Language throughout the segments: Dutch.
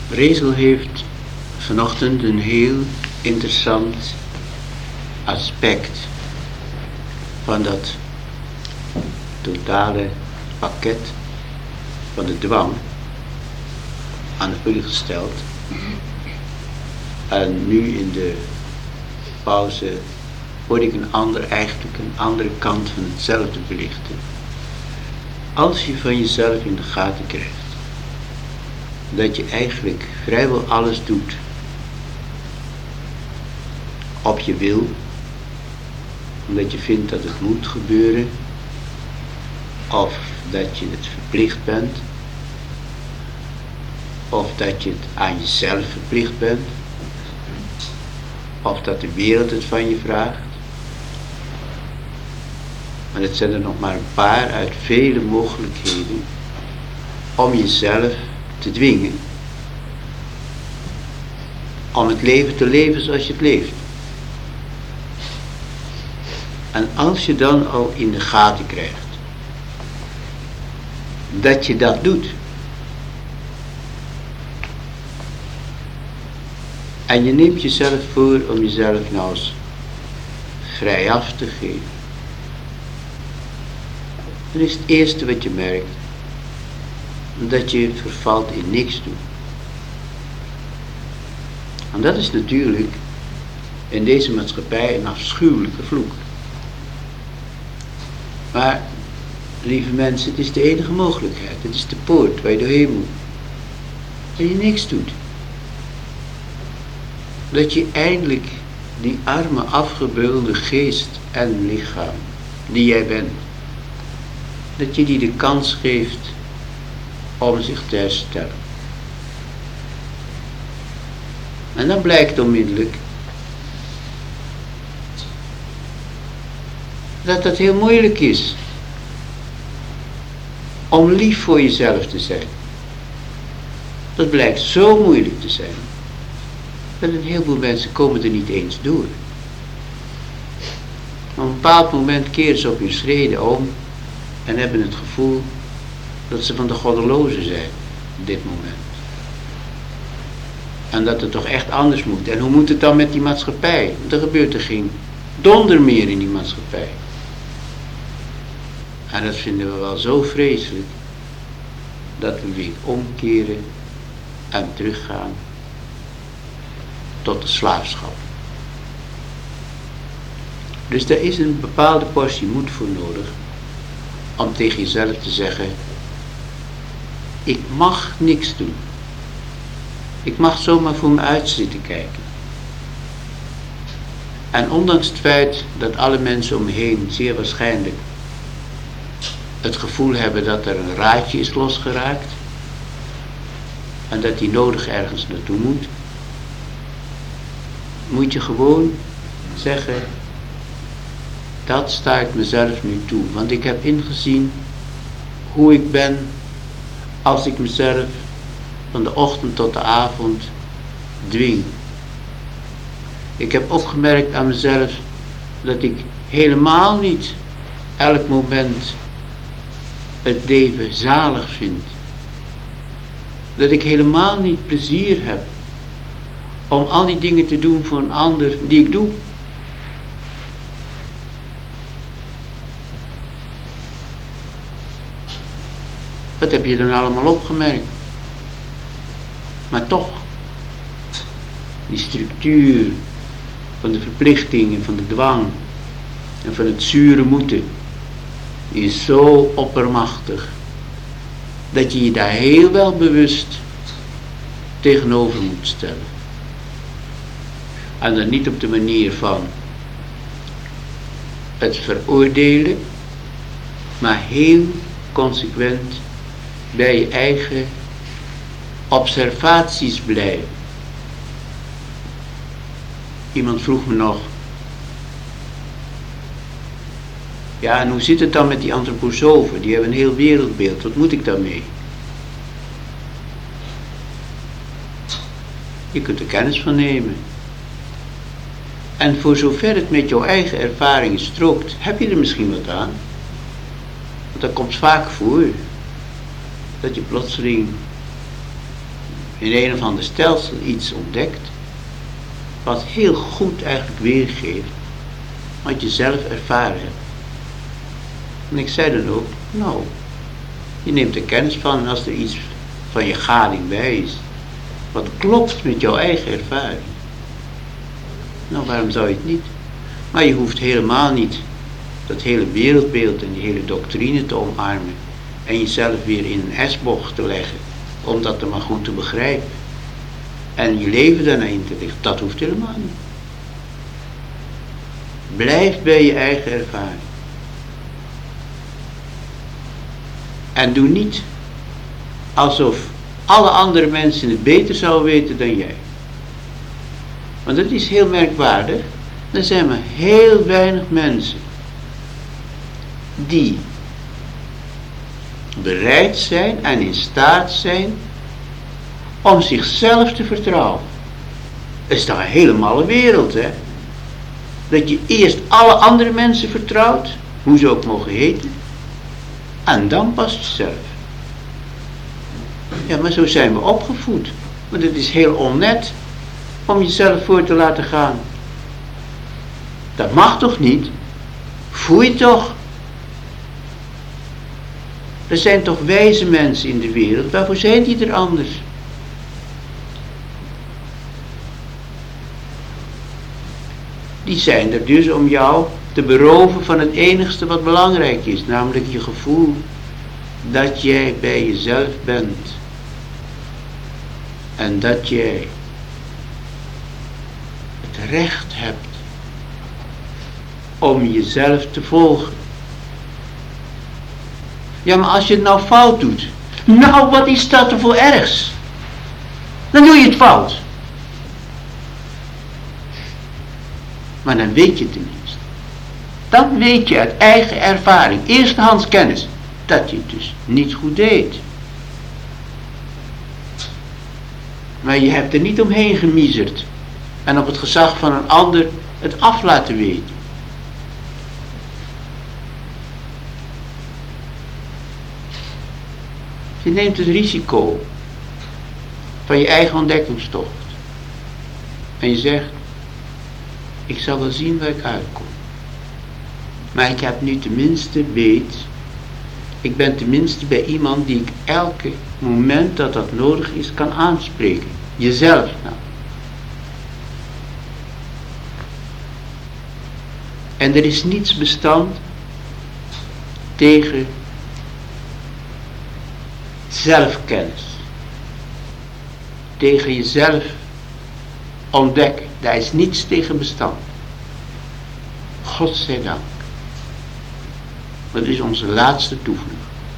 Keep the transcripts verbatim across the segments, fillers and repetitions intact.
Rezel heeft vanochtend een heel interessant aspect van dat totale pakket van de dwang aan de punt gesteld. En nu in de pauze hoor ik een ander, eigenlijk een andere kant van hetzelfde belichten. Als je van jezelf in de gaten krijgt dat je eigenlijk vrijwel alles doet op je wil, omdat je vindt dat het moet gebeuren, of dat je het verplicht bent, of dat je het aan jezelf verplicht bent, of dat de wereld het van je vraagt. Maar het zijn er nog maar een paar uit vele mogelijkheden om jezelf te dwingen om het leven te leven zoals je het leeft. En als je dan al in de gaten krijgt dat je dat doet, en je neemt jezelf voor om jezelf nou eens vrijaf te geven, dan is het eerste wat je merkt dat je vervalt in niks doen. En dat is natuurlijk in deze maatschappij een afschuwelijke vloek. Maar, lieve mensen, het is de enige mogelijkheid. Het is de poort waar je doorheen moet. Dat je niks doet. Dat je eindelijk die arme, afgebeulde geest en lichaam die jij bent, dat je die de kans geeft om zich te herstellen. En dan blijkt onmiddellijk dat het heel moeilijk is om lief voor jezelf te zijn. Dat blijkt zo moeilijk te zijn dat een heleboel mensen komen er niet eens door. Op een bepaald moment keren ze op hun schreden om en hebben het gevoel dat ze van de goddelozen zijn op dit moment. En dat het toch echt anders moet. En hoe moet het dan met die maatschappij? Want er gebeurt er geen donder meer in die maatschappij. En dat vinden we wel zo vreselijk dat we weer omkeren en teruggaan tot de slaafschap. Dus daar is een bepaalde portie moed voor nodig om tegen jezelf te zeggen: ik mag niks doen. Ik mag zomaar voor me uit zitten kijken. En ondanks het feit dat alle mensen om me heen zeer waarschijnlijk het gevoel hebben dat er een raadje is losgeraakt en dat die nodig ergens naartoe moet, moet je gewoon zeggen: dat sta ik mezelf nu toe, want ik heb ingezien hoe ik ben als ik mezelf van de ochtend tot de avond dwing. Ik heb opgemerkt aan mezelf dat ik helemaal niet elk moment het leven zalig vind. Dat ik helemaal niet plezier heb om al die dingen te doen voor een ander die ik doe. Wat heb je dan allemaal opgemerkt? Maar toch, die structuur van de verplichtingen, van de dwang en van het zure moeten, die is zo oppermachtig dat je je daar heel wel bewust tegenover moet stellen. En dan niet op de manier van het veroordelen, maar heel consequent bij je eigen observaties blijven. Iemand vroeg me nog: ja, en hoe zit het dan met die antroposofen? Die hebben een heel wereldbeeld. Wat moet ik daarmee? Je kunt er kennis van nemen. En voor zover het met jouw eigen ervaringen strookt, heb je er misschien wat aan. Want dat komt vaak voor. Dat je plotseling in een of ander stelsel iets ontdekt, wat heel goed eigenlijk weergeeft wat je zelf ervaren hebt. En ik zei dan ook, nou, je neemt er kennis van als er iets van je gading bij is, wat klopt met jouw eigen ervaring. Nou, waarom zou je het niet? Maar je hoeft helemaal niet dat hele wereldbeeld en die hele doctrine te omarmen en jezelf weer in een S-bocht te leggen, om dat er maar goed te begrijpen. En je leven daarna in te richten, dat hoeft helemaal niet. Blijf bij je eigen ervaring. En doe niet alsof alle andere mensen het beter zouden weten dan jij. Want dat is heel merkwaardig. Er zijn maar heel weinig mensen die bereid zijn en in staat zijn om zichzelf te vertrouwen. Dat is toch een hele malle wereld, hè? Dat je eerst alle andere mensen vertrouwt, hoe ze ook mogen heten, en dan pas jezelf. Ja, maar zo zijn we opgevoed. Want het is heel onnet om jezelf voor te laten gaan. Dat mag toch niet? Foei toch? Er zijn toch wijze mensen in de wereld, waarvoor zijn die er anders? Die zijn er dus om jou te beroven van het enigste wat belangrijk is, namelijk je gevoel dat jij bij jezelf bent. En dat jij het recht hebt om jezelf te volgen. Ja, maar als je het nou fout doet, nou, wat is dat er voor ergs? Dan doe je het fout. Maar dan weet je tenminste. Dan weet je uit eigen ervaring, eerstehands kennis, dat je het dus niet goed deed. Maar je hebt er niet omheen gemiezerd en op het gezag van een ander het af laten weten. Je neemt het risico van je eigen ontdekkingstocht. En je zegt, ik zal wel zien waar ik uitkom. Maar ik heb nu tenminste weet, ik ben tenminste bij iemand die ik elke moment dat dat nodig is kan aanspreken. Jezelf nou. En er is niets bestand tegen zelfkennis. Tegen jezelf ontdekken. Daar is niets tegen bestand. Godzijdank. Dat is onze laatste toevlucht.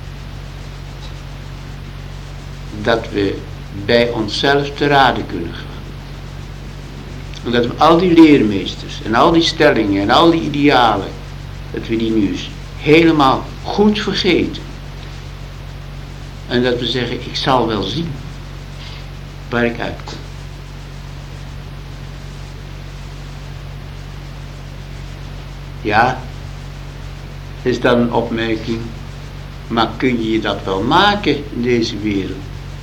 Dat we bij onszelf te raden kunnen gaan. En dat we al die leermeesters en al die stellingen en al die idealen, dat we die nu eens helemaal goed vergeten. En dat we zeggen, ik zal wel zien waar ik uitkom. Ja, is dan een opmerking, maar kun je je dat wel maken in deze wereld?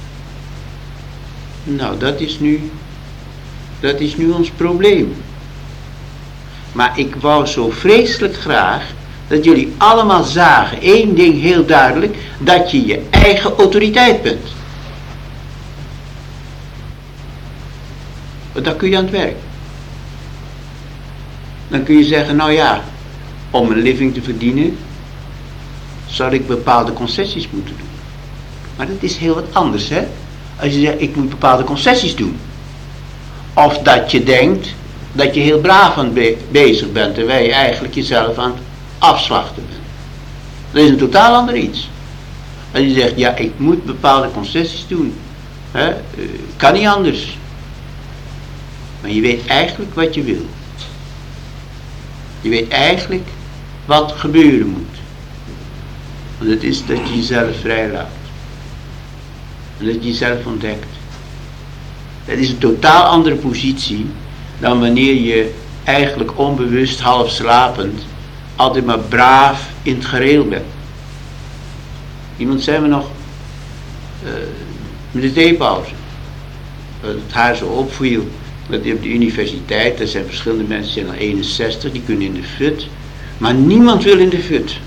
Nou, dat is nu, dat is nu ons probleem. Maar ik wou zo vreselijk graag dat jullie allemaal zagen, één ding heel duidelijk, dat je je eigen autoriteit bent. Want dan kun je aan het werk. Dan kun je zeggen, nou ja, om een living te verdienen, zou ik bepaalde concessies moeten doen. Maar dat is heel wat anders, hè. Als je zegt, ik moet bepaalde concessies doen. Of dat je denkt, dat je heel braaf aan be- bezig bent, terwijl je eigenlijk jezelf aan het afslachten bent. Dat is een totaal ander iets. Als je zegt, ja, ik moet bepaalde concessies doen. Hè, kan niet anders. Maar je weet eigenlijk wat je wil. Je weet eigenlijk wat gebeuren moet. Want het is dat je jezelf vrijlaat. En dat je jezelf ontdekt. Dat is een totaal andere positie dan wanneer je eigenlijk onbewust, half slapend, altijd maar braaf in het gereel bent. Iemand zei me nog, uh, met de theepauze. het haar zo opviel, dat op de universiteit, er zijn verschillende mensen, zijn al eenenzestig, die kunnen in de fut, maar niemand wil in de fut.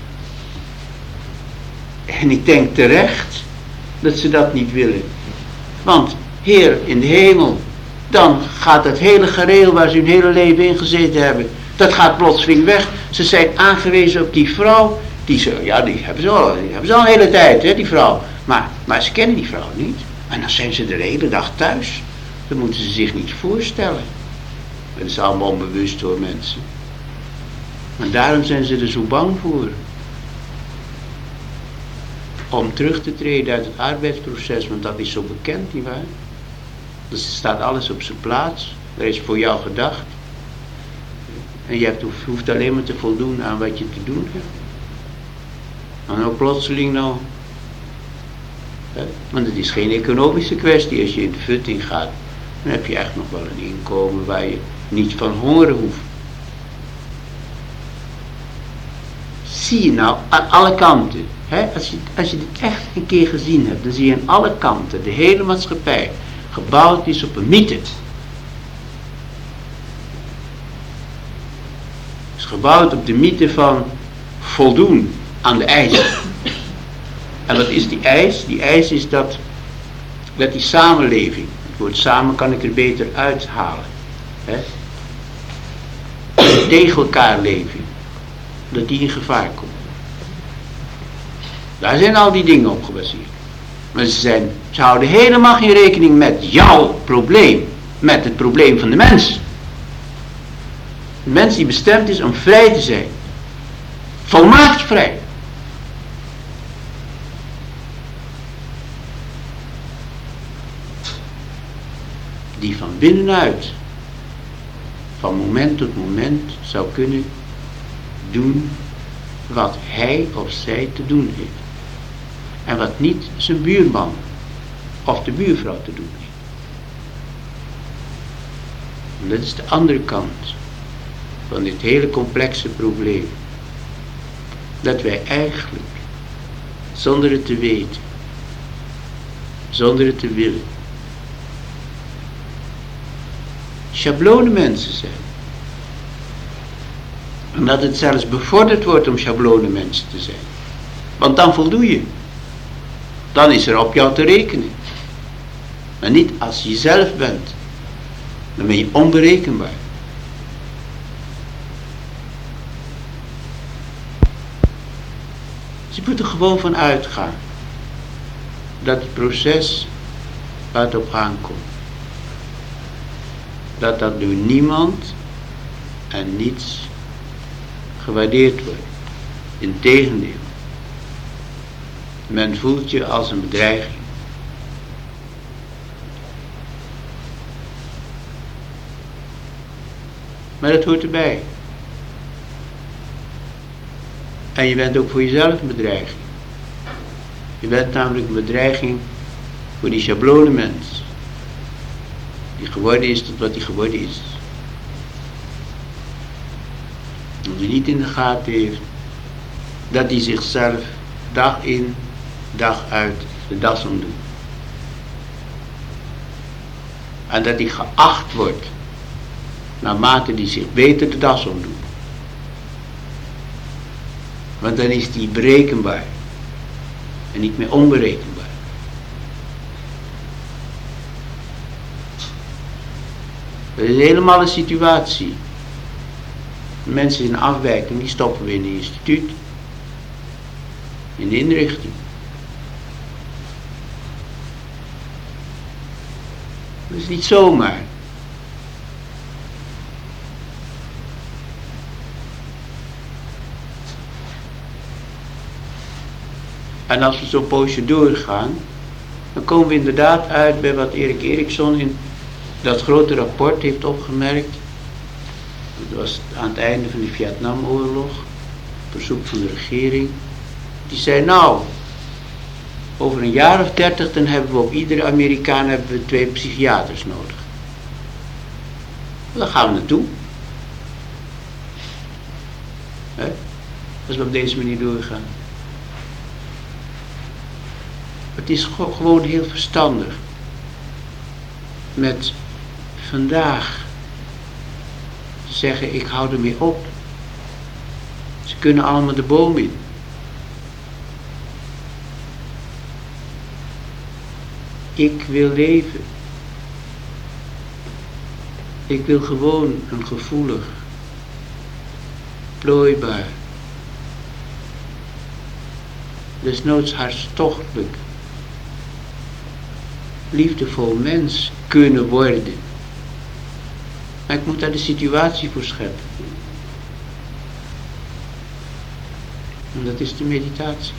En ik denk terecht dat ze dat niet willen. Want, Heer in de hemel, dan gaat het hele gereel waar ze hun hele leven in gezeten hebben, dat gaat plotseling weg. Ze zijn aangewezen op die vrouw, die ze, ja, die hebben ze al, die hebben ze al een hele tijd, hè, die vrouw. Maar, maar ze kennen die vrouw niet. En dan zijn ze de hele dag thuis. Dat moeten ze zich niet voorstellen. Dat is allemaal onbewust hoor, mensen. En daarom zijn ze er zo bang voor. Om terug te treden uit het arbeidsproces, want dat is zo bekend, nietwaar? Dus er staat alles op zijn plaats. Er is voor jou gedacht. En je hebt, hoeft alleen maar te voldoen aan wat je te doen hebt. En ook plotseling nou. Hè? Want het is geen economische kwestie. Als je in de futting gaat, dan heb je echt nog wel een inkomen waar je niet van hongeren hoeft. Zie je nou aan alle kanten. Hè? Als je, als je dit echt een keer gezien hebt, dan zie je aan alle kanten de hele maatschappij gebouwd is op een mythe. Is gebouwd op de mythe van voldoen aan de eisen. En wat is die eis? Die eis is dat, dat die samenleving, het woord samen kan ik er beter uithalen, hè? Tegen elkaar leven, dat die in gevaar komt. Daar zijn al die dingen op gebaseerd. Maar ze, zijn, ze houden helemaal geen rekening met jouw probleem, met het probleem van de mens. De mens die bestemd is om vrij te zijn. Volmaakt vrij. Die van binnenuit, van moment tot moment, zou kunnen doen wat hij of zij te doen heeft. En wat niet zijn buurman of de buurvrouw te doen heeft. En dat is de andere kant van dit hele complexe probleem. Dat wij eigenlijk, zonder het te weten, zonder het te willen, schablonenmensen zijn. En dat het zelfs bevorderd wordt om schablonenmensen te zijn. Want dan voldoe je. Dan is er op jou te rekenen. Maar niet als je jezelf bent. Dan ben je onberekenbaar. Dus je moet er gewoon van uitgaan. Dat het proces waar het op aankomt. Dat dat door niemand en niets gewaardeerd wordt. Integendeel. Men voelt je als een bedreiging. Maar dat hoort erbij. En je bent ook voor jezelf een bedreiging. Je bent namelijk een bedreiging voor die schablonenmens. Die geworden is tot wat hij geworden is. En die niet in de gaten heeft dat hij zichzelf dag in, dag uit de das omdoet. En dat hij geacht wordt naarmate hij zich beter de das omdoet. Want dan is hij berekenbaar en niet meer onberekenbaar. Dat is helemaal een situatie. Mensen in afwijking, die stoppen we in een instituut. In de inrichting. Dat is niet zomaar. En als we zo'n poosje doorgaan, dan komen we inderdaad uit bij wat Erik Erikson in dat grote rapport heeft opgemerkt. Dat was aan het einde van de Vietnamoorlog, op verzoek van de regering. Die zei, nou, over een jaar of dertig, dan hebben we op iedere Amerikaan hebben we twee psychiaters nodig. Daar gaan we naartoe. He? Als we op deze manier doorgaan. Het is gewoon heel verstandig met vandaag te zeggen, ik hou ermee op. Ze kunnen allemaal de boom in. Ik wil leven. Ik wil gewoon een gevoelig, plooibaar, desnoods hartstochtelijk, liefdevol mens kunnen worden. Maar ik moet daar de situatie voor scheppen. En dat is de meditatie.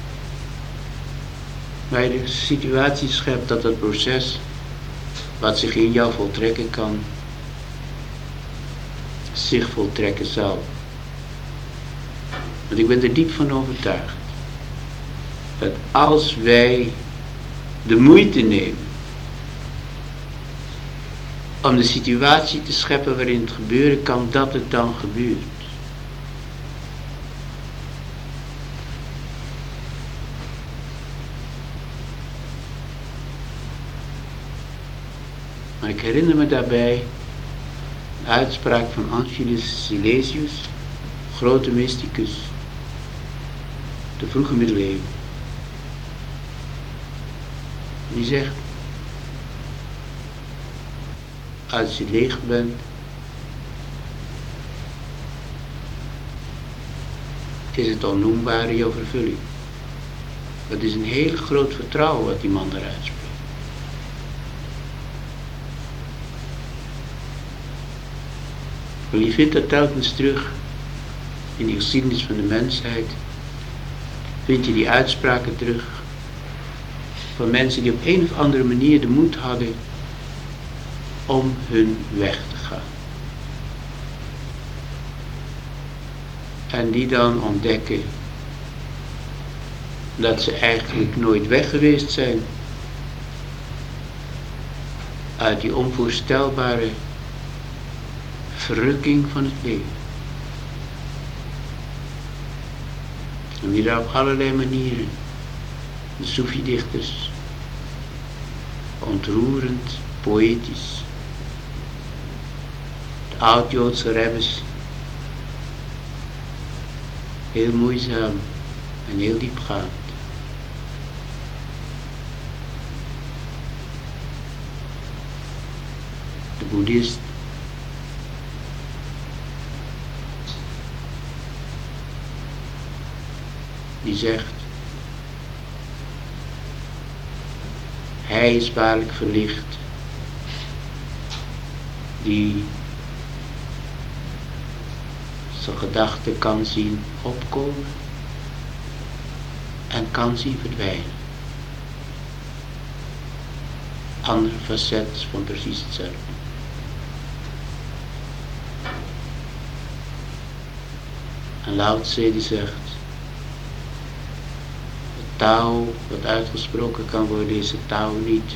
Waar je de situatie schept dat het proces wat zich in jou voltrekken kan, zich voltrekken zal. Want ik ben er diep van overtuigd dat als wij de moeite nemen om de situatie te scheppen waarin het gebeuren kan, dat het dan gebeurt. Maar ik herinner me daarbij de uitspraak van Angelus Silesius, grote mysticus, de vroege middeleeuwen. Die zegt, als je leeg bent, is het onnoembare jouw vervulling. Dat is een heel groot vertrouwen wat die man daaruit spreekt. Maar je vindt dat telkens terug in de geschiedenis van de mensheid. Vind je die uitspraken terug van mensen die op een of andere manier de moed hadden om hun weg te gaan. En die dan ontdekken dat ze eigenlijk nooit weg geweest zijn uit die onvoorstelbare verrukking van het leven. En die daar op allerlei manieren, de Soefi-dichters, ontroerend, poëtisch, de oud-Joodse rebbes, heel moeizaam en heel diepgaand. De boeddhist, die zegt, hij is waarlijk verlicht, die zijn gedachten kan zien opkomen en kan zien verdwijnen. Andere facet van precies hetzelfde. En Lao Tse die zegt, het Tao wat uitgesproken kan worden is het Tao niet.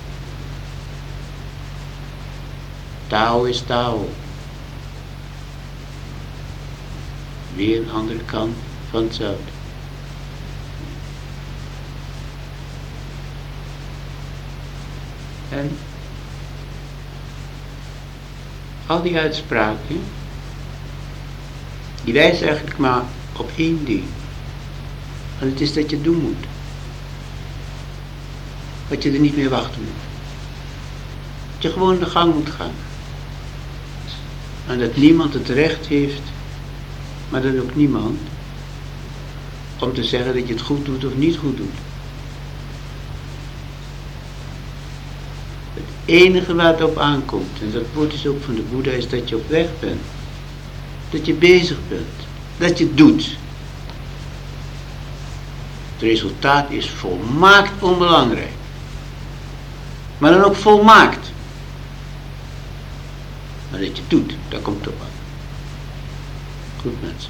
Tao is Tao. Weer een andere kant van hetzelfde. En al die uitspraken, die wijzen eigenlijk maar op één ding. En het is dat je het doen moet. Dat je er niet meer wachten moet. Dat je gewoon de gang moet gaan. En dat niemand het recht heeft, maar dat ook niemand, om te zeggen dat je het goed doet of niet goed doet. Het enige waar het op aankomt, en dat woord is ook van de Boeddha, is dat je op weg bent. Dat je bezig bent. Dat je het doet. Het resultaat is volmaakt onbelangrijk. Maar dan ook volmaakt. Maar dat je het doet, daar komt het op aan. Goed mensen.